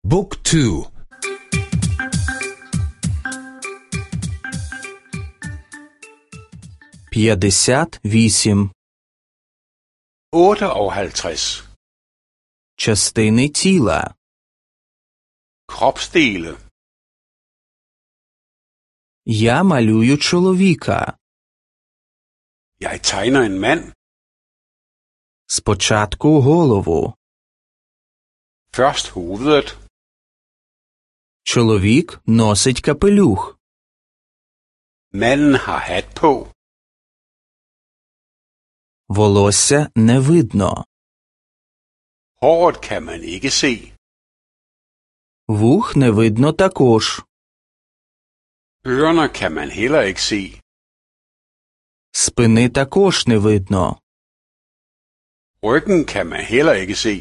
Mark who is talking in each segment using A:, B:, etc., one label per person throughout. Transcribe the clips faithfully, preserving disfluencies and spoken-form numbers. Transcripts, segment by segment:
A: บุ๊กทู
B: п'ятдесят вісім.
C: otteoghalvtreds.
B: Частини тіла.
C: Kropsdele.
B: Я малюю чоловіка.
C: Jeg tegner en mand.
B: Спочатку голову.
C: Først hovedet.
B: Чоловік носить капелюх.
C: Manden har hat på.
B: Волосся не видно.
C: Håret kan man ikke se.
B: Вух не видно також.
C: Ørerne kan man heller ikke se.
B: Спини також не видно.
C: Ryggen kan man heller ikke se.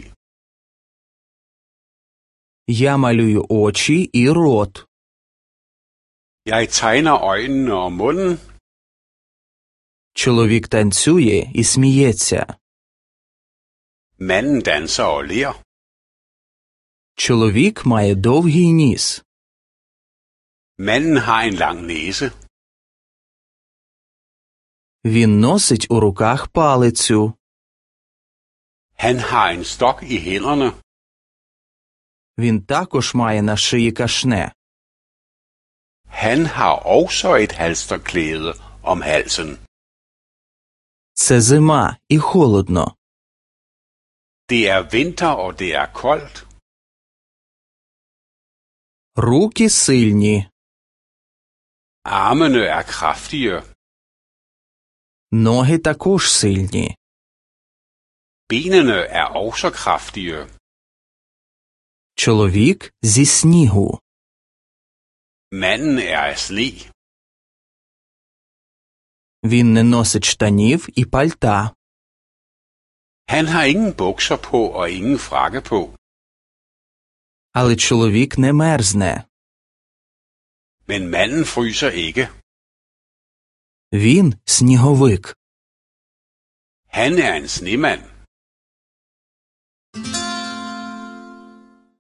B: Я малюю очі і рот.
C: Jeg tegner øjnene og munden.
B: Чоловік танцює і сміється.
C: Manden danser og ler.
B: Чоловік має довгий ніс.
C: Manden har en lang næse.
B: Він носить у руках палицю.
C: Han har en stok i hænderne.
B: Він також має на шиї кашне.
C: Han har også et halsterklæde om halsen.
B: Це зима і холодно.
C: Det er vinter, og det er koldt.
B: Руки сильні.
C: Armene er kraftige.
B: Ноги також сильні.
C: Benene er også kraftige.
B: Чоловік зі снігу.
C: Manden er af sne.
B: Він не носить штанів і пальта.
C: Han har ingen bukser på og ingen frakke på.
B: Але чоловік не мерзне.
C: Men manden fryser ikke.
B: Він сніговик.
C: Han er en snemand.